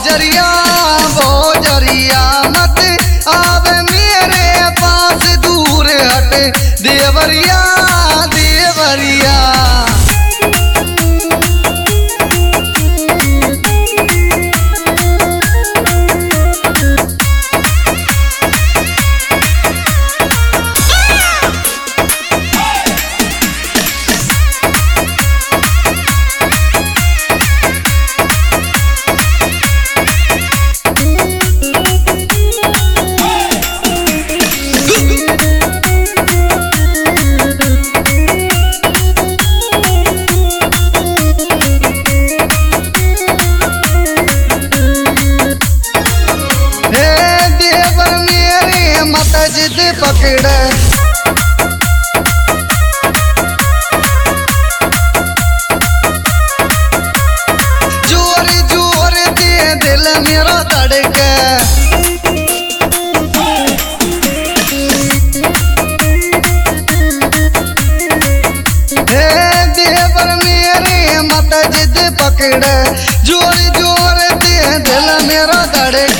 बोजरिया बोजरिया मत आवे मेरे पास दूर हट देवरिया देवरिया। जिद पकड़ जोर जोर दे दिल मेरा धड़क हे देवर मेरे मत जिद पकड़ जोर जोर दे दिल मेरा धड़क।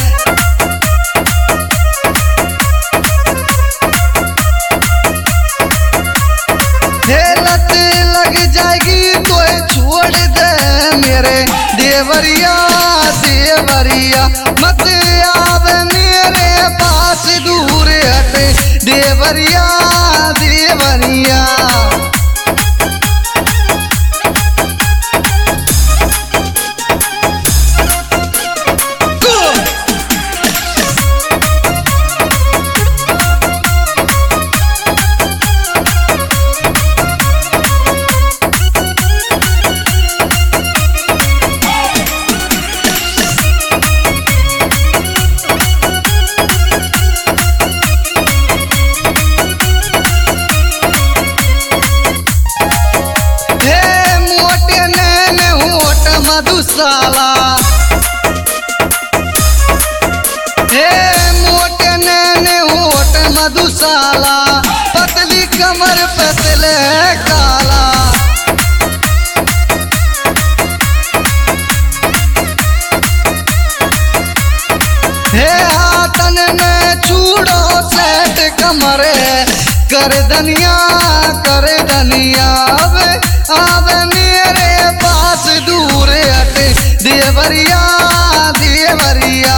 लत लग जाएगी तो छोड़ दे मेरे देवरिया देवरिया मत आवे मेरे पास दूर हट देवरिया देवरिया। मधुशाला हे मोटे नैने होठ मधुशाला पतली कमर पतले काला हे हाथन में चूड़ो सेट कमरे कर धनिया आवे मेरे पास दूर हट देवरिया देवरिया।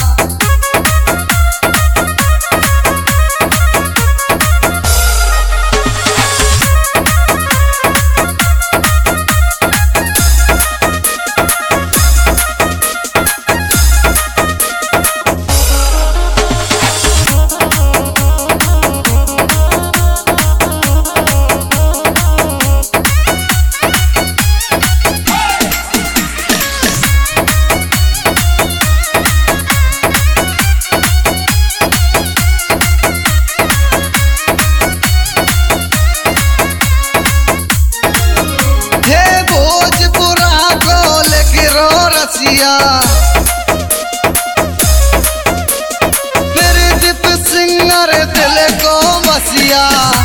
फिर दीप सिंगर दिल को बसिया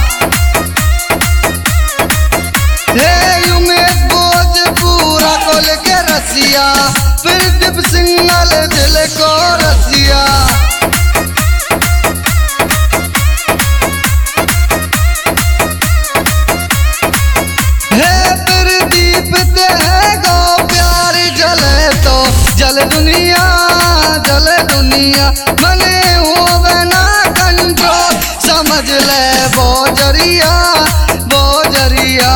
हे उमेश भोजपुरा को लेके रसिया फिर दीप सिंगर दिल को रसिया। हे फिर दीप दे गो प्यार जले तो जल दुनिया मने होवे ना कंट्रोल समझ ले बोजरिया बोजरिया।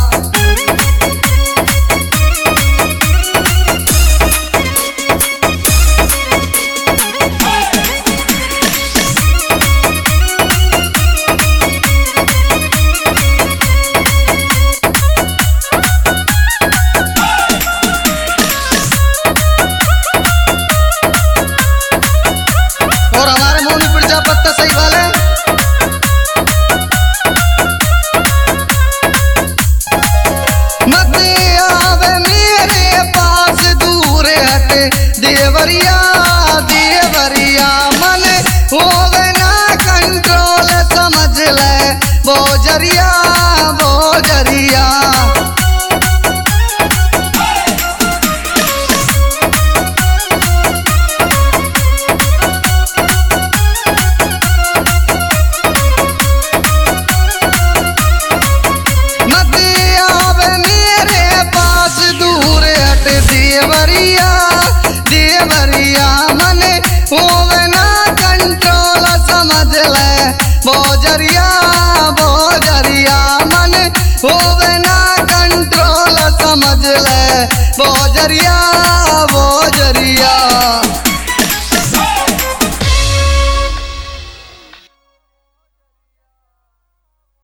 और हमारे मौनी प्रजापति सही वाले मत आवे मेरे पास दूर हट देवरिया देवरिया मन होवे ना कंट्रोल समझ ले बोजरिया बोजरिया। दरिया